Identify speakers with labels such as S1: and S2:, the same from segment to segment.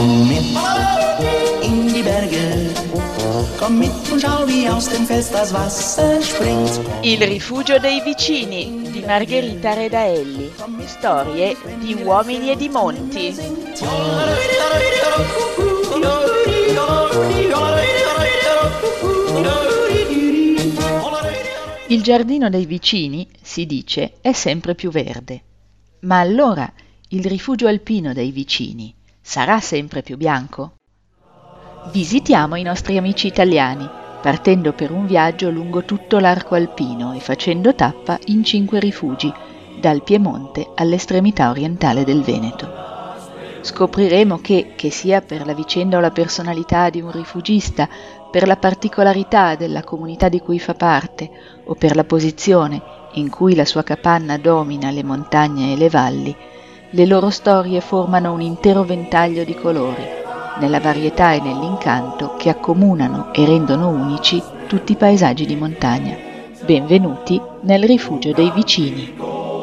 S1: Komm mit in die Berge, komm mit und schau, wie aus dem Fels das Wasser springt.
S2: Il rifugio dei vicini di Margherita Redaelli. Storie di uomini e di monti. Il giardino dei vicini, si dice, è sempre più verde. Ma allora il rifugio alpino dei vicini sarà sempre più bianco? Visitiamo i nostri amici italiani, partendo per un viaggio lungo tutto l'arco alpino e facendo tappa in 5 rifugi, dal Piemonte all'estremità orientale del Veneto. Scopriremo che sia per la vicenda o la personalità di un rifugista, per la particolarità della comunità di cui fa parte o per la posizione in cui la sua capanna domina le montagne e le valli, le loro storie formano un intero ventaglio di colori, nella varietà e nell'incanto che accomunano e rendono unici tutti i paesaggi di montagna. Benvenuti nel rifugio dei vicini.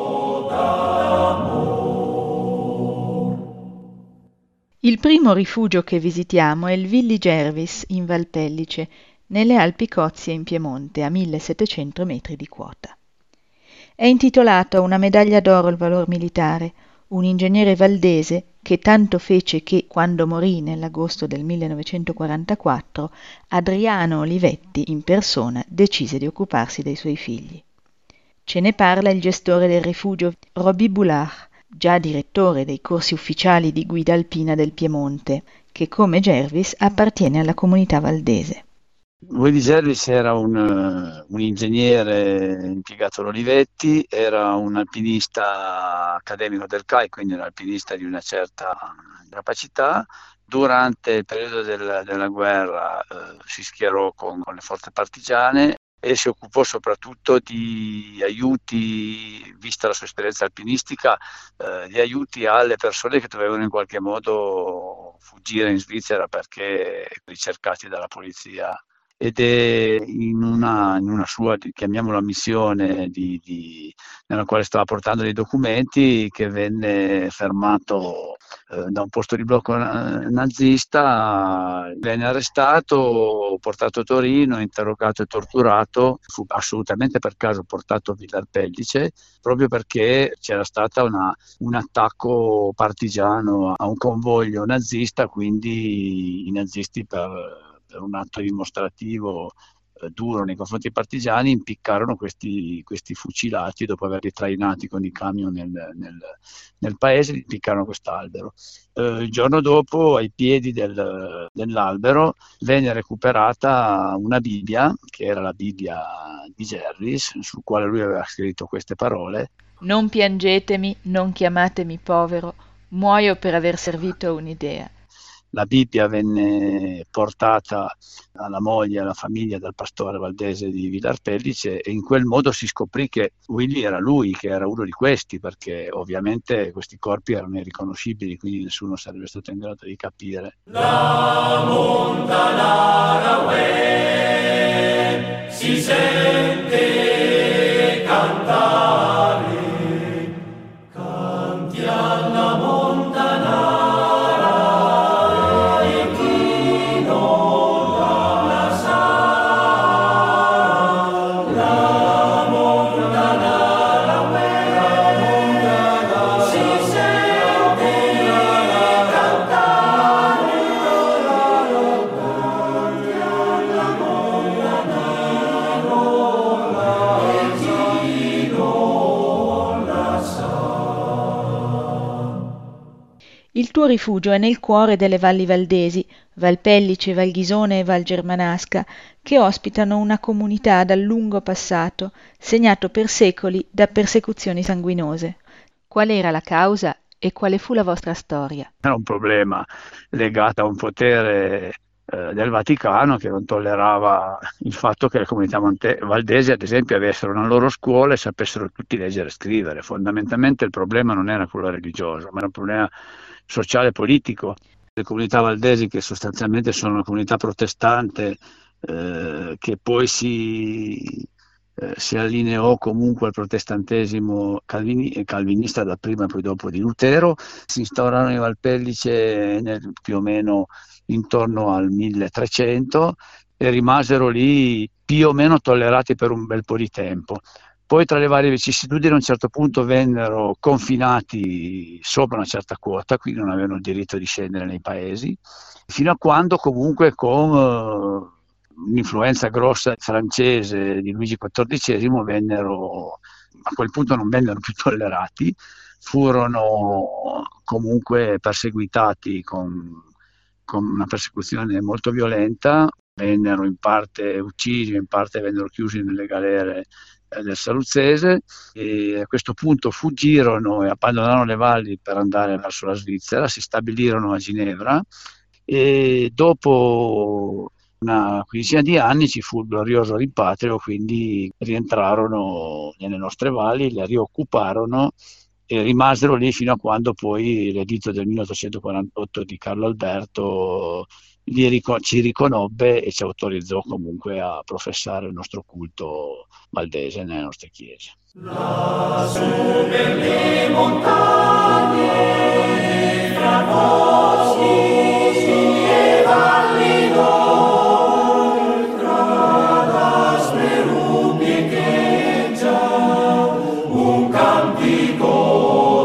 S2: Il primo rifugio che visitiamo è il Villi Gervis in Valpellice, nelle Alpi Cozie in Piemonte, a 1700 metri di quota. È intitolato a una medaglia d'oro al valor militare, un ingegnere valdese che tanto fece che, quando morì nell'agosto del 1944, Adriano Olivetti in persona decise di occuparsi dei suoi figli. Ce ne parla il gestore del rifugio, Roby Boulard, già direttore dei corsi ufficiali di guida alpina del Piemonte, che come Gervis appartiene alla comunità valdese.
S3: Willy Gervis era un ingegnere impiegato all'Olivetti, era un alpinista accademico del CAI, quindi un alpinista di una certa capacità. Durante il periodo della guerra si schierò con le forze partigiane e si occupò soprattutto di aiuti, vista la sua esperienza alpinistica, di aiuti alle persone che dovevano in qualche modo fuggire in Svizzera perché ricercati dalla polizia. Ed è in una sua, chiamiamola missione, nella quale stava portando dei documenti, che venne fermato da un posto di blocco nazista, venne arrestato, portato a Torino, interrogato e torturato, fu assolutamente per caso portato a Villarpellice, proprio perché c'era stato un attacco partigiano a un convoglio nazista, quindi i nazisti per un atto dimostrativo duro nei confronti dei partigiani impiccarono questi fucilati dopo averli trainati con i camion nel paese, impiccarono quest'albero. Il giorno dopo, ai piedi dell'albero, venne recuperata una Bibbia, che era la Bibbia di Gervis, sul quale lui aveva scritto queste parole:
S2: Non piangetemi, non chiamatemi povero, muoio per aver servito un'idea.
S3: La Bibbia venne portata alla moglie e alla famiglia dal pastore valdese di Villarpellice, e in quel modo si scoprì che Willy era lui, che era uno di questi, perché ovviamente questi corpi erano irriconoscibili, quindi nessuno sarebbe stato in grado di capire.
S4: La montanara si sente cantare, canti alla montanara.
S2: Il tuo rifugio è nel cuore delle valli valdesi, Valpellice, Valghisone e Val Germanasca, che ospitano una comunità dal lungo passato, segnato per secoli da persecuzioni sanguinose. Qual era la causa e quale fu la vostra storia?
S3: Era un problema legato a un potere del Vaticano, che non tollerava il fatto che le comunità valdesi, ad esempio, avessero una loro scuola e sapessero tutti leggere e scrivere. Fondamentalmente il problema non era quello religioso, ma era un problema sociale e politico. Le comunità valdesi, che sostanzialmente sono una comunità protestante, che poi si si allineò comunque al protestantesimo calvinista dapprima e poi dopo di Lutero. Si instaurarono i Valpellice più o meno intorno al 1300 e rimasero lì più o meno tollerati per un bel po' di tempo. Poi tra le varie vicissitudini a un certo punto vennero confinati sopra una certa quota, quindi non avevano il diritto di scendere nei paesi, fino a quando comunque con un'influenza grossa francese di Luigi XIV vennero, a quel punto non vennero più tollerati, furono comunque perseguitati con una persecuzione molto violenta, vennero in parte uccisi, in parte vennero chiusi nelle galere del Saluzzese, e a questo punto fuggirono e abbandonarono le valli per andare verso la Svizzera, si stabilirono a Ginevra e dopo una quindicina di anni ci fu il glorioso rimpatrio, quindi rientrarono nelle nostre valli, le rioccuparono e rimasero lì fino a quando poi l'editto del 1848 di Carlo Alberto ci riconobbe e ci autorizzò comunque a professare il nostro culto valdese nelle nostre chiese.
S4: Lassù per le montagne, fra boschi e valli d'or, tra las nerupi echeggia un cantico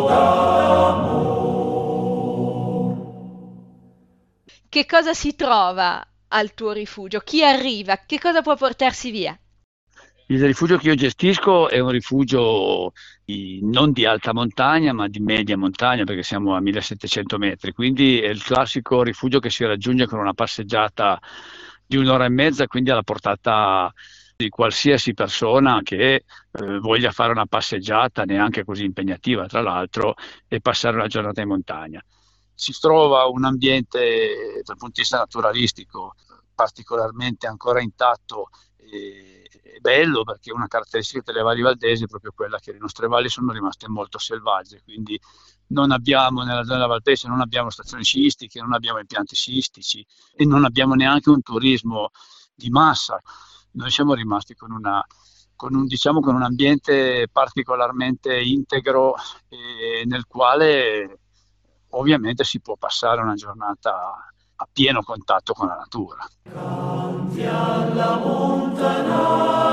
S4: d'amor.
S2: Che cosa si trova al tuo rifugio? Chi arriva? Che cosa può portarsi via?
S3: Il rifugio che io gestisco è un rifugio non di alta montagna, ma di media montagna, perché siamo a 1700 metri, quindi è il classico rifugio che si raggiunge con una passeggiata di un'ora e mezza, quindi alla portata di qualsiasi persona che voglia fare una passeggiata, neanche così impegnativa tra l'altro, e passare una giornata in montagna. Si trova un ambiente dal punto di vista naturalistico particolarmente ancora intatto e bello, perché una caratteristica delle valli valdesi è proprio quella che le nostre valli sono rimaste molto selvagge, quindi non abbiamo nella zona valdese non abbiamo stazioni sciistiche, non abbiamo impianti sciistici e non abbiamo neanche un turismo di massa. Noi siamo rimasti con un ambiente particolarmente integro nel quale ovviamente si può passare una giornata a pieno contatto con la natura.
S4: Canti alla montana